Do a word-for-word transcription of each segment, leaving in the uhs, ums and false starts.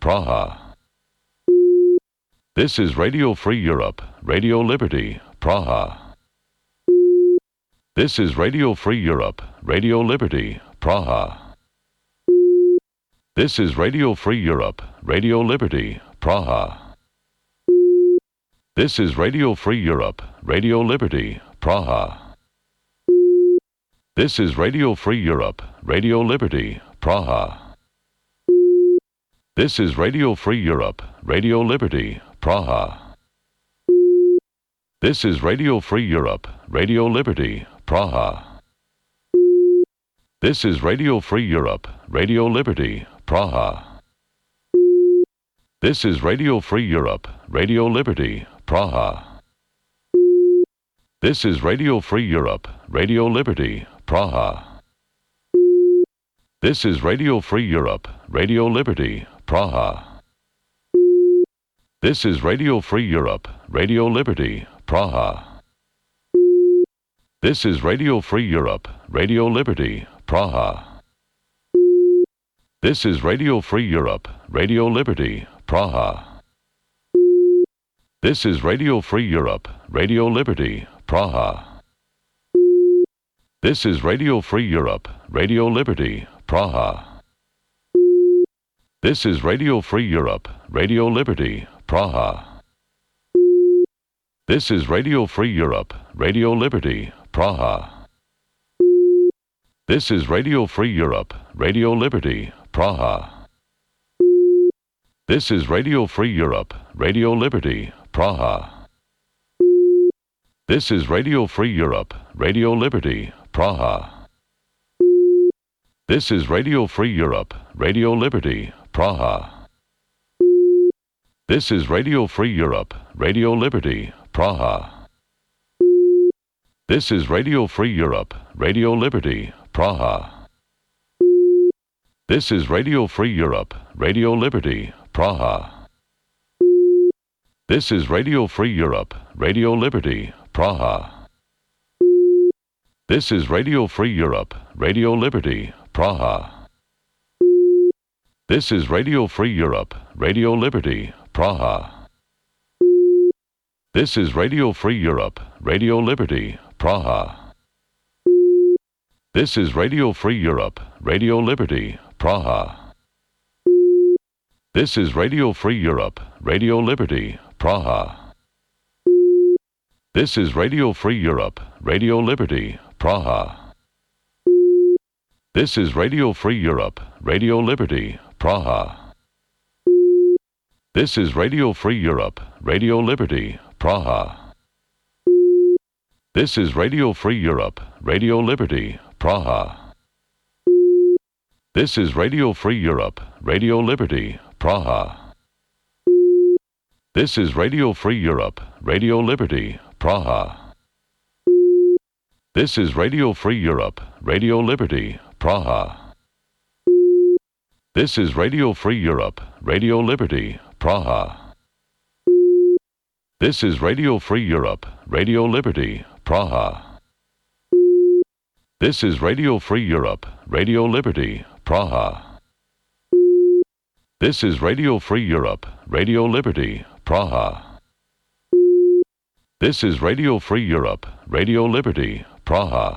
Praha. This is Radio Free Europe, Radio Liberty, Praha. This is Radio Free Europe, Radio Liberty, Praha. This is Radio Free Europe, Radio Liberty, Praha. This is Radio Free Europe, Radio Liberty, Praha. This is Radio Free Europe, Radio Liberty, Praha. This is Radio Free Europe, Radio Liberty, Praha. This is Radio Free Europe, Radio Liberty, Praha. This is Radio Free Europe, Radio Liberty, Praha. This is Radio Free Europe, Radio Liberty, Praha. This is Radio Free Europe, Radio Liberty, Praha. This is Radio Free Europe, Radio Liberty, Praha. This is Radio Free Europe, Radio Liberty, Praha. This is Radio Free Europe, Radio Liberty, Praha. This is Radio Free Europe, Radio Liberty, Praha. This is Radio Free Europe, Radio Liberty, Praha. This is Radio Free Europe, Radio Liberty, Praha. This is Radio Free Europe, Radio Liberty, Praha. This is Radio Free Europe, Radio Liberty, Praha. This is Radio Free Europe, Radio Liberty, Praha. This is Radio Free Europe, Radio Liberty, Praha. This is Radio Free Europe, Radio Liberty, Praha. This is Radio Free Europe, Radio Liberty, Praha. This is Radio Free Europe, Radio Liberty, Praha. This is Radio Free Europe, Radio Liberty, Praha. This is Radio Free Europe, Radio Liberty, Praha. This is Radio Free Europe, Radio Liberty, Praha. This is Radio Free Europe, Radio Liberty, Praha. This is Radio Free Europe, Radio Liberty, Praha. This is Radio Free Europe, Radio Liberty, Praha. This is Radio Free Europe, Radio Liberty, Praha. This is Radio Free Europe, Radio Liberty, Praha. This is Radio Free Europe, Radio Liberty, Praha. This is Radio Free Europe, Radio Liberty, Praha. This is Radio Free Europe, Radio Liberty, Praha. This is Radio Free Europe, Radio Liberty, Praha. This is Radio Free Europe, Radio Liberty, Praha. This is Radio Free Europe, Radio Liberty, Praha. This is Radio Free Europe, Radio Liberty, Praha. This is Radio Free Europe, Radio Liberty, Praha. This is Radio Free Europe, Radio Liberty, Praha. This is Radio Free Europe, Radio Liberty, Praha. This is Radio Free Europe, Radio Liberty, Praha. This is Radio Free Europe, Radio Liberty, Praha.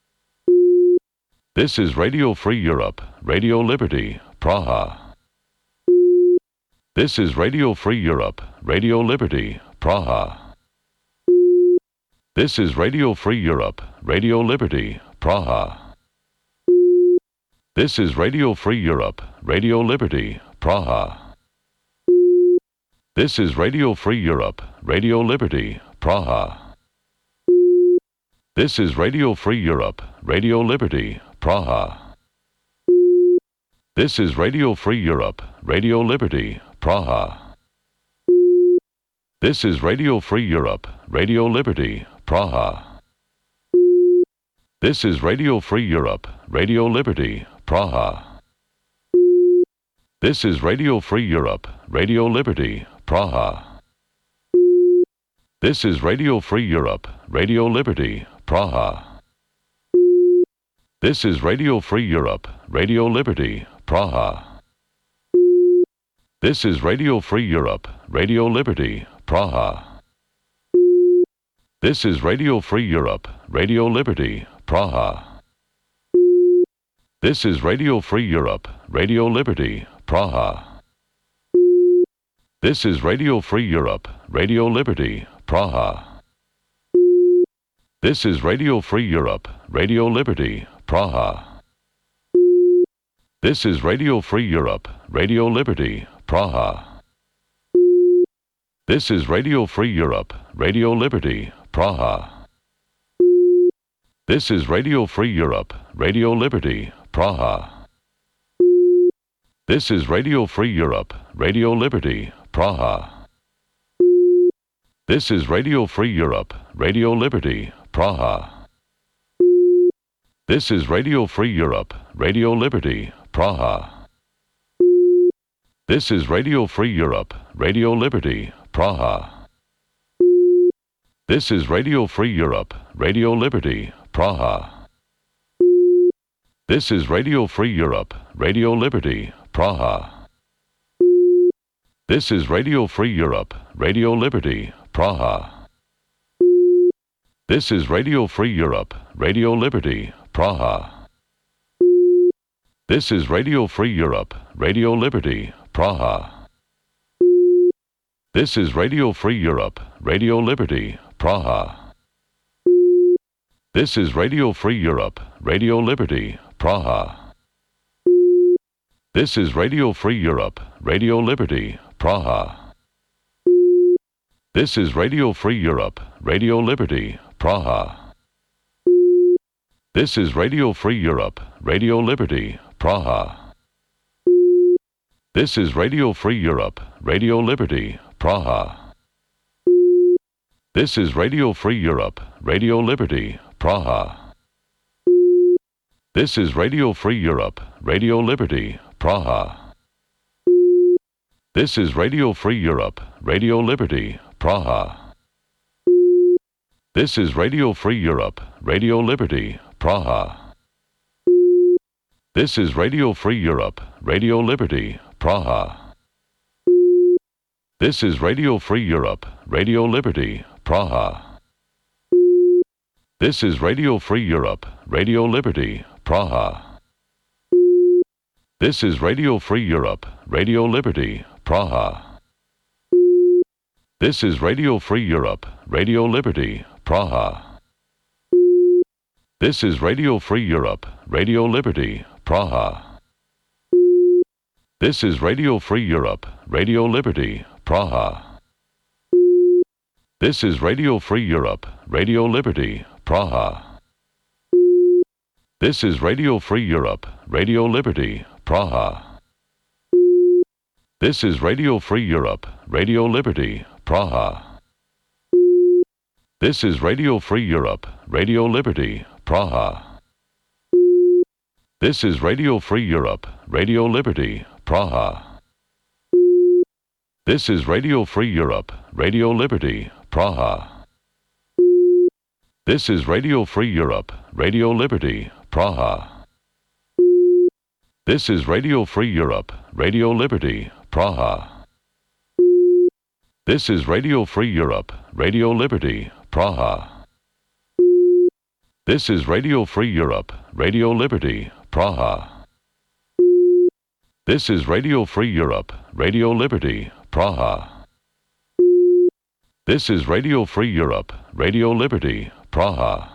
This is Radio Free Europe, Radio Liberty, Praha. This is Radio Free Europe, Radio Liberty, Praha. This is Radio Free Europe, Radio Liberty, Praha. This is Radio Free Europe, Radio Liberty, Praha. This is Radio Free Europe, Radio Liberty, Praha. This is Radio Free Europe, Radio Liberty, Praha. This is Radio Free Europe, Radio Liberty, Praha. This is Radio Free Europe, Radio Liberty, Praha. This is Radio Free Europe, Radio Liberty, Praha. This is Radio Free Europe, Radio Liberty, Praha. This is Radio Free Europe, Radio Liberty, Praha. This is Radio Free Europe, Radio Liberty, Praha. This is Radio Free Europe, Radio Liberty, Praha. This is Radio Free Europe, Radio Liberty, Praha. This is Radio Free Europe, Radio Liberty, Praha. This is Radio Free Europe, Radio Liberty, Praha. This is Radio Free Europe, Radio Liberty, Praha. This is Radio Free Europe, Radio Liberty, Praha. This is Radio Free Europe, Radio Liberty, Praha. This is Radio Free Europe, Radio Liberty, Praha. This is Radio Free Europe, Radio Liberty, Praha. This is Radio Free Europe, Radio Liberty, Praha. This is Radio Free Europe, Radio Liberty, Praha. This is Radio Free Europe, Radio Liberty, Praha. This is Radio Free Europe, Radio Liberty, Praha. This is Radio Free Europe, Radio Liberty, Praha. This is Radio Free Europe, Radio Liberty, Praha. This is Radio Free Europe, Radio Liberty, Praha. This is Radio Free Europe, Radio Liberty, Praha. This is Radio Free Europe, Radio Liberty, Praha. This is Radio Free Europe, Radio Liberty, Praha. This is Radio Free Europe, Radio Liberty, Praha. This is Radio Free Europe, Radio Liberty, Praha. This is Radio Free Europe, Radio Liberty, Praha. This is Radio Free Europe, Radio Liberty, Praha. This is Radio Free Europe, Radio Liberty, Praha. This is Radio Free Europe, Radio Liberty, Praha. This is Radio Free Europe, Radio Liberty, Praha. This is Radio Free Europe, Radio Liberty, Praha. This is Radio Free Europe, Radio Liberty, Praha. This is Radio Free Europe, Radio Liberty, Praha. This is Radio Free Europe, Radio Liberty, Praha. This is Radio Free Europe, Radio Liberty, Praha. This is Radio Free Europe, Radio Liberty, Praha. This is Radio Free Europe, Radio Liberty, Praha. This is Radio Free Europe, Radio Liberty, Praha. This is Radio Free Europe, Radio Liberty, Praha. This is Radio Free Europe, Radio Liberty, Praha. This is Radio Free Europe, Radio Liberty, Praha. This is Radio Free Europe, Radio Liberty, Praha. This is Radio Free Europe, Radio Liberty, Praha. This is Radio Free Europe, Radio Liberty, Praha. This is Radio Free Europe, Radio Liberty, Praha. This is Radio Free Europe, Radio Liberty, Praha. This is Radio Free Europe, Radio Liberty, Praha. This is Radio Free Europe, Radio Liberty, Praha. This is Radio Free Europe, Radio Liberty, Praha. This is Radio Free Europe, Radio Liberty, Praha.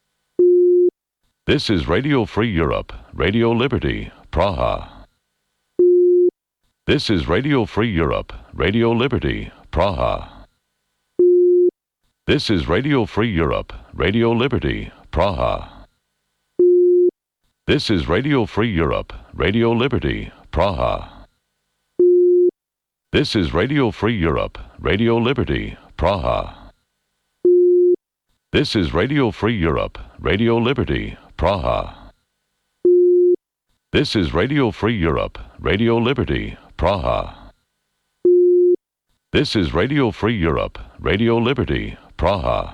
This is Radio Free Europe, Radio Liberty, Praha. This is Radio Free Europe, Radio Liberty, Praha. This is Radio Free Europe, Radio Liberty, Praha. This is Radio Free Europe, Radio Liberty, Praha. This is Radio Free Europe, Radio Liberty, Praha. This is Radio Free Europe, Radio Liberty, Praha. This is Radio Free Europe, Radio Liberty, Praha. This is Radio Free Europe, Radio Liberty, Praha.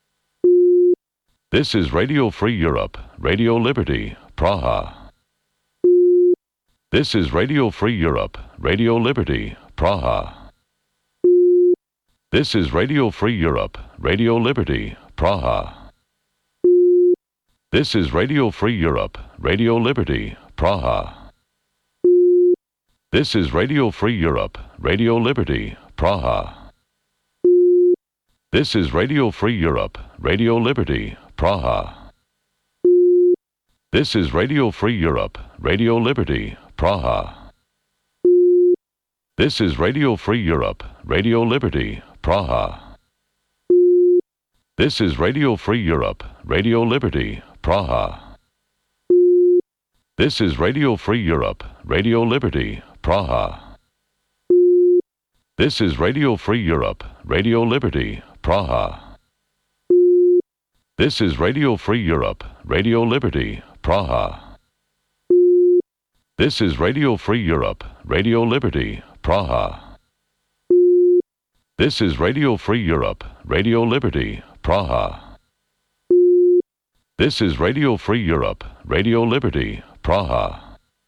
This is Radio Free Europe, Radio Liberty, Praha. This is Radio Free Europe, Radio Liberty, Praha. This is Radio Free Europe, Radio Liberty, Praha. This is Radio Free Europe, Radio Liberty, Praha. This is Radio Free Europe, Radio Liberty, Praha. This is Radio Free Europe, Radio Liberty, Praha. This is Radio Free Europe, Radio Liberty, Praha. This is Radio Free Europe, Radio Liberty, Praha. This is Radio Free Europe, Radio Liberty, Praha. This is Radio Free Europe, Radio Liberty, Praha. This is Radio Free Europe, Radio Liberty, Praha. This is Radio Free Europe, Radio Liberty, Praha. This is Radio Free Europe, Radio Liberty, Praha. This is Radio Free Europe, Radio Liberty, Praha. This is Radio Free Europe, Radio Liberty, Praha.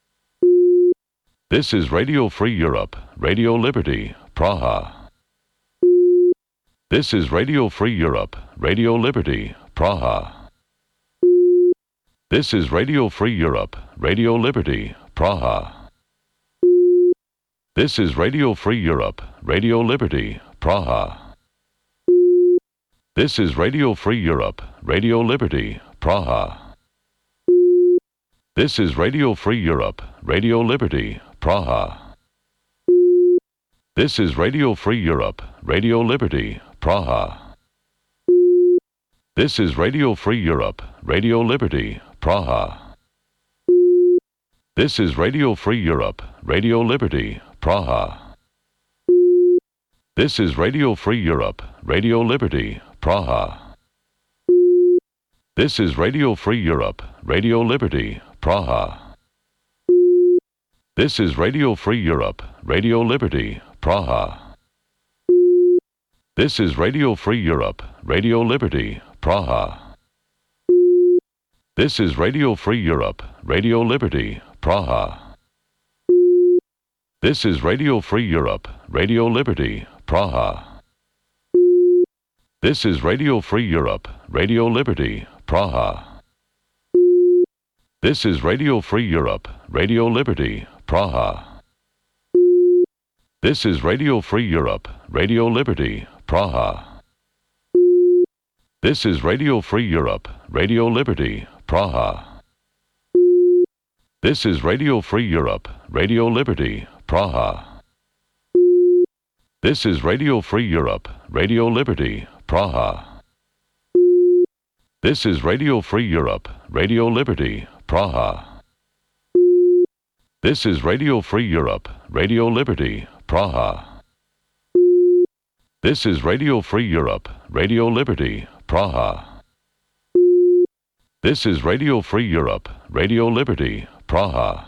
This is Radio Free Europe, Radio Liberty, Praha. This is Radio Free Europe, Radio Liberty, Praha. This is Radio Free Europe, Radio Liberty, Praha. This is Radio Free Europe, Radio Liberty, Praha. This is Radio Free Europe, Radio Liberty, Praha. This is Radio Free Europe, Radio Liberty, Praha. This is Radio Free Europe, Radio Liberty, Praha. This is Radio Free Europe, Radio Liberty, Praha. This is Radio Free Europe, Radio Liberty, Praha. This is Radio Free Europe, Radio Liberty, Praha. This is Radio Free Europe, Radio Liberty, Praha. This is Radio Free Europe, Radio Liberty, Praha. This is Radio Free Europe, Radio Liberty, Praha. This is Radio Free Europe, Radio Liberty, Praha. This is Radio Free Europe, Radio Liberty, Praha. This is Radio Free Europe, Radio Liberty, Praha. This is Radio Free Europe, Radio Liberty, Praha. This is Radio Free Europe, Radio Liberty, Praha. This is Radio Free Europe, Radio Liberty, Praha. This is Radio Free Europe, Radio Liberty, Praha. This is Radio Free Europe, Radio Liberty, Praha. This is Radio Free Europe, Radio Liberty, Praha. This is Radio Free Europe, Radio Liberty, Praha. This is Radio Free Europe, Radio Liberty, Praha. This is Radio Free Europe, Radio Liberty, Praha.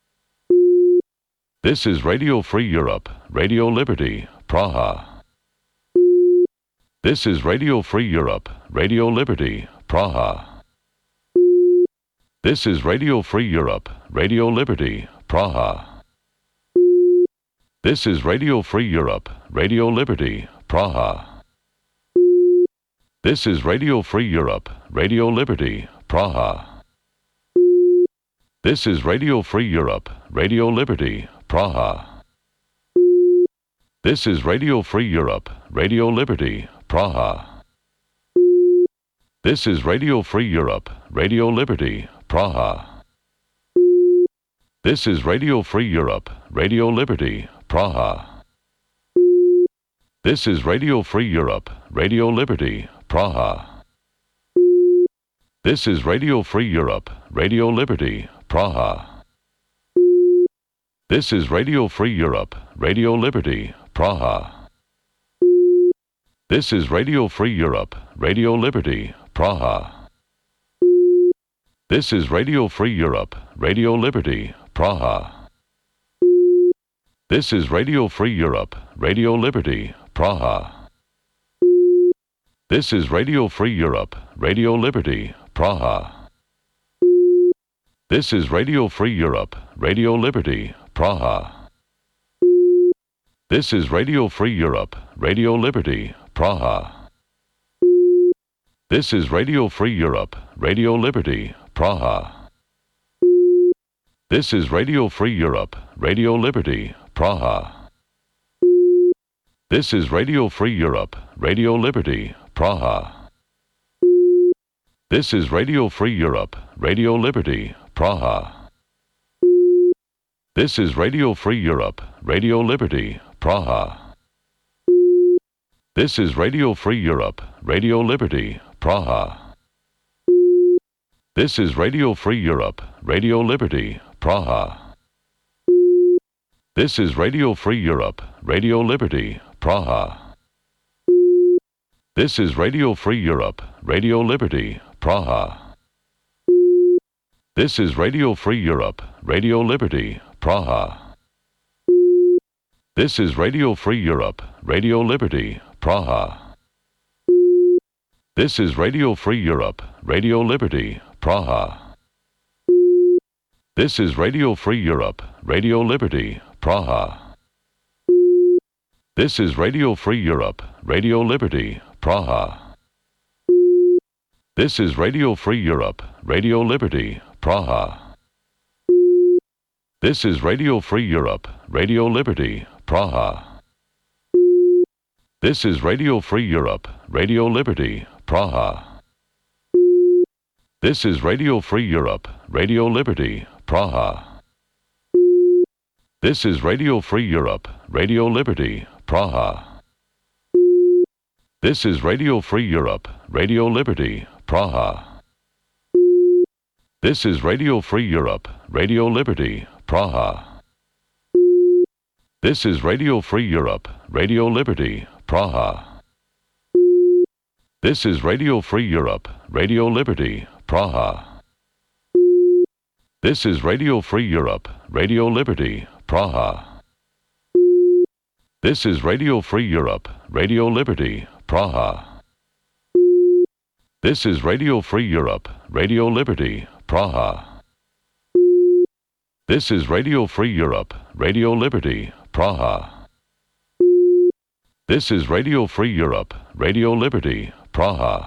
This is Radio Free Europe, Radio Liberty, Praha. This is Radio Free Europe, Radio Liberty, Praha. This is Radio Free Europe, Radio Liberty, Praha. This is Radio Free Europe, Radio Liberty, Praha. This is Radio Free Europe, Radio Liberty, Praha. This is Radio Free Europe, Radio Liberty, Praha. This is Radio Free Europe, Radio Liberty, Praha. This is Radio Free Europe, Radio Liberty, Praha. This is Radio Free Europe, Radio Liberty, Praha. This is Radio Free Europe, Radio Liberty, Praha. This is Radio Free Europe, Radio Liberty, Praha. This is Radio Free Europe, Radio Liberty, Praha. This is Radio Free Europe, Radio Liberty, Praha. This is Radio Free Europe, Radio Liberty, Praha. This is Radio Free Europe, Radio Liberty, Praha. This is Radio Free Europe, Radio Liberty, Praha. This is Radio Free Europe, Radio Liberty, Praha. This is Radio Free Europe, Radio Liberty, Praha. This is Radio Free Europe, Radio Liberty, Praha. This is Radio Free Europe, Radio Liberty, Praha. This is Radio Free Europe, Radio Liberty, Praha. This is Radio Free Europe, Radio Liberty, Praha. This is Radio Free Europe, Radio Liberty, Praha. This is Radio Free Europe, Radio Liberty, Praha. This is Radio Free Europe, Radio Liberty, Praha. This is Radio Free Europe, Radio Liberty, Praha. This is Radio Free Europe, Radio Liberty, Praha. This is Radio Free Europe, Radio Liberty, Praha. This is Radio Free Europe, Radio Liberty, Praha. This is Radio Free Europe, Radio Liberty, Praha. This is Radio Free Europe, Radio Liberty, Praha. This is Radio Free Europe, Radio Liberty, Praha. This is Radio Free Europe, Radio Liberty, Praha. This is Radio Free Europe, Radio Liberty, Praha. This is Radio Free Europe, Radio Liberty, Praha. This is Radio Free Europe, Radio Liberty, Praha. This is Radio Free Europe, Radio Liberty, Praha. This is Radio Free Europe, Radio Liberty, Praha. This is Radio Free Europe, Radio Liberty, Praha. This is Radio Free Europe, Radio Liberty, Praha. This is Radio Free Europe, Radio Liberty, Praha. This is Radio Free Europe, Radio Liberty, Praha. This is Radio Free Europe, Radio Liberty, Praha. This is Radio Free Europe, Radio Liberty, Praha. This is Radio Free Europe, Radio Liberty, Praha. This is Radio Free Europe, Radio Liberty, Praha.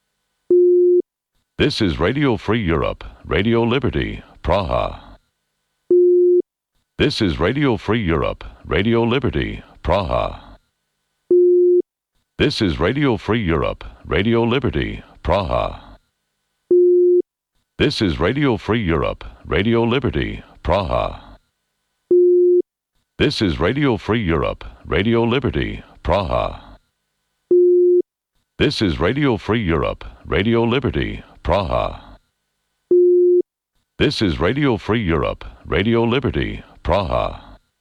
This is Radio Free Europe, Radio Liberty, Praha. This is Radio Free Europe, Radio Liberty, Praha. This is Radio Free Europe, Radio Liberty, Praha. This is Radio Free Europe, Radio Liberty, Praha. This is Radio Free Europe, Radio Liberty, Praha. This is Radio Free Europe, Radio Liberty, Praha. This is Radio Free Europe, Radio Liberty, Praha.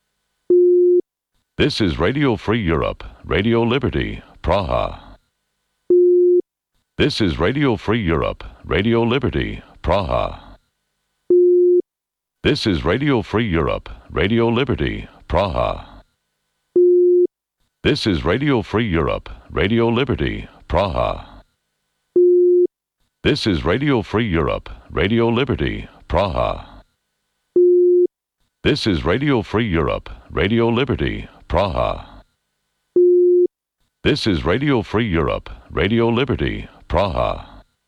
This is Radio Free Europe, Radio Liberty, Praha. This is Radio Free Europe, Radio Liberty, Praha. This is Radio Free Europe, Radio Liberty, Praha. This is Radio Free Europe, Radio Liberty, Praha. This is Radio Free Europe, Radio Liberty, Praha. This is Radio Free Europe, Radio Liberty, Praha. This is Radio Free Europe, Radio Liberty, Praha.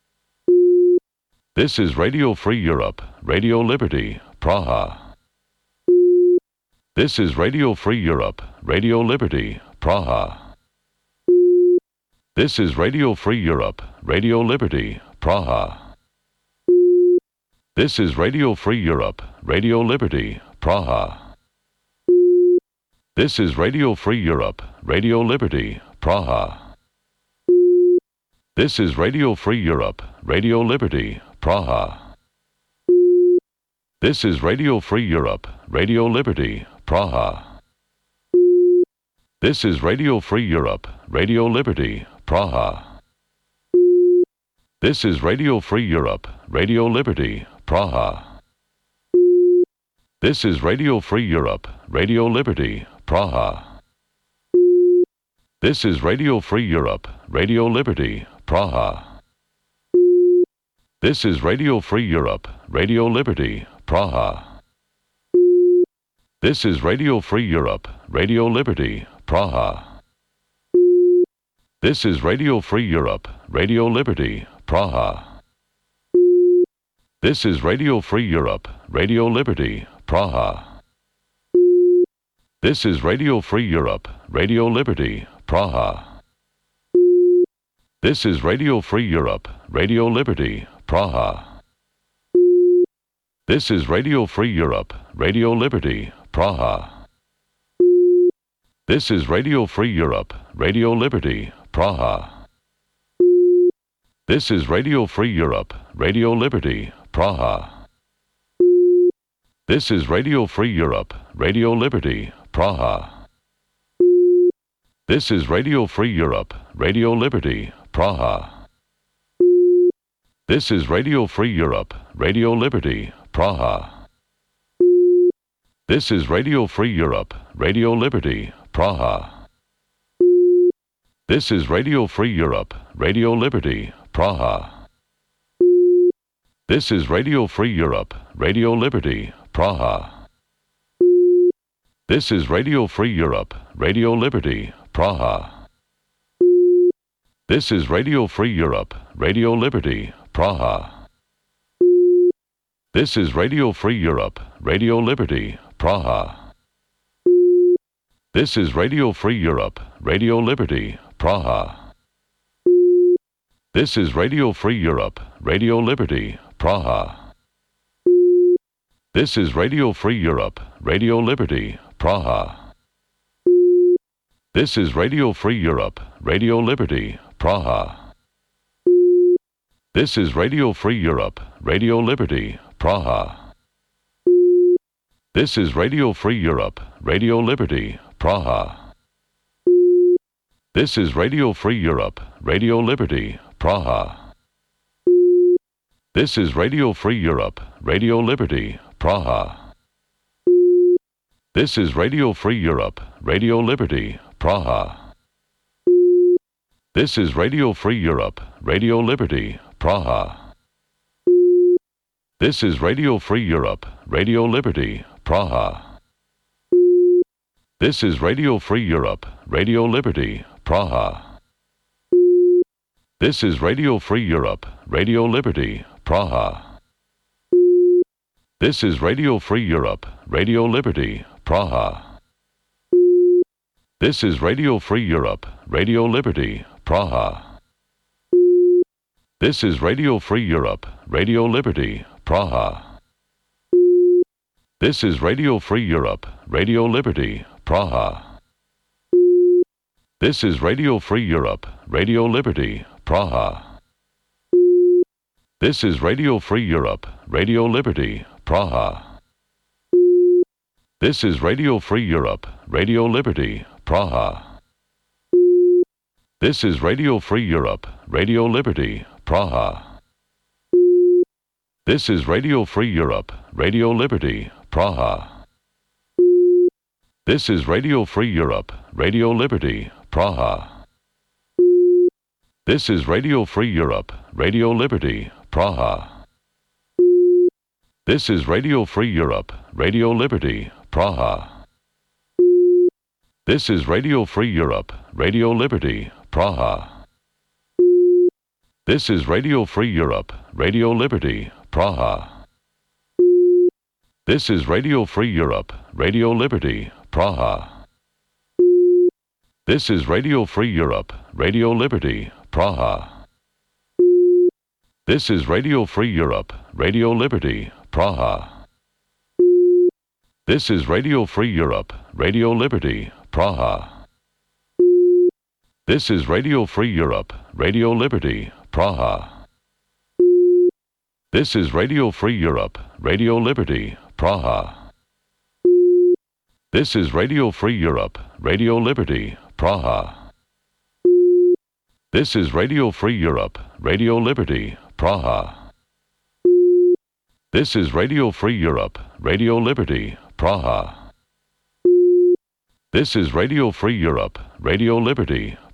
This is Radio Free Europe, Radio Liberty, Praha. This is Radio Free Europe, Radio Liberty, Praha. This is Radio Free Europe, Radio Liberty, Praha. This is Radio Free Europe, Radio Liberty, Praha. This is Radio Free Europe, Radio Liberty, Praha. This is Radio Free Europe, Radio Liberty, Praha. This is Radio Free Europe, Radio Liberty, Praha. This is Radio Free Europe, Radio Liberty, Praha. This is Radio Free Europe, Radio Liberty, Praha. This is Radio Free Europe, Radio Liberty, Praha. This is Radio Free Europe, Radio Liberty, Praha. This is Radio Free Europe, Radio Liberty, Praha. This is Radio Free Europe, Radio Liberty, Praha. This is Radio Free Europe, Radio Liberty, Praha. This is Radio Free Europe, Radio Liberty, Praha. This is Radio Free Europe, Radio Liberty, Praha. This is Radio Free Europe, Radio Liberty, Praha. This is Radio Free Europe, Radio Liberty, Praha. This is Radio Free Europe, Radio Liberty, Praha. This is Radio Free Europe, Radio Liberty, Praha. This is Radio Free Europe, Radio Liberty, Praha. This is Radio Free Europe, Radio Liberty, Praha. This is Radio Free Europe, Radio Liberty, Praha. This is Radio Free Europe, Radio Liberty, Praha. This is Radio Free Europe, Radio Liberty, Praha. This is Radio Free Europe, Radio Liberty, Praha. This is Radio Free Europe, Radio Liberty, Praha. This is Radio Free Europe, Radio Liberty, Praha. This is Radio Free Europe, Radio Liberty, Praha. This is Radio Free Europe, Radio Liberty, Praha. This is Radio Free Europe, Radio Liberty, Praha. This is Radio Free Europe, Radio Liberty, Praha. This is Radio Free Europe, Radio Liberty, Praha. This is Radio Free Europe, Radio Liberty, Praha. This is Radio Free Europe, Radio Liberty, Praha. This is Radio Free Europe, Radio Liberty, Praha. This is Radio Free Europe, Radio Liberty, Praha. This is Radio Free Europe, Radio Liberty, Praha. This is Radio Free Europe, Radio Liberty, Praha. This is Radio Free Europe, Radio Liberty, Praha. This is Radio Free Europe, Radio Liberty, Praha. This is Radio Free Europe, Radio Liberty, Praha. This is Radio Free Europe, Radio Liberty, Praha. This is Radio Free Europe, Radio Liberty, Praha. This is Radio Free Europe, Radio Liberty, Praha. This is Radio Free Europe, Radio Liberty, Praha. This is Radio Free Europe, Radio Liberty, Praha. This is Radio Free Europe, Radio Liberty, Praha. This is Radio Free Europe, Radio Liberty, Praha. This is Radio Free Europe, Radio Liberty, Praha. This is Radio Free Europe, Radio Liberty, Praha. This is Radio Free Europe, Radio Liberty, Praha. This is Radio Free Europe, Radio Liberty, Praha. This is Radio Free Europe, Radio Liberty, Praha. This is Radio Free Europe, Radio Liberty, Praha. This is Radio Free Europe, Radio Liberty, Praha. This is Radio Free Europe, Radio Liberty, Praha. This is Radio Free Europe, Radio Liberty, Praha. This is Radio Free Europe, Radio Liberty, Praha. This is Radio Free Europe, Radio Liberty, Praha. This is Radio Free Europe, Radio Liberty, Praha. This is Radio Free Europe, Radio Liberty, Praha. This is Radio Free Europe, Radio Liberty, Praha. This is Radio Free Europe, Radio Liberty, Praha. This is Radio Free Europe, Radio Liberty, Praha. This is Radio Free Europe, Radio Liberty,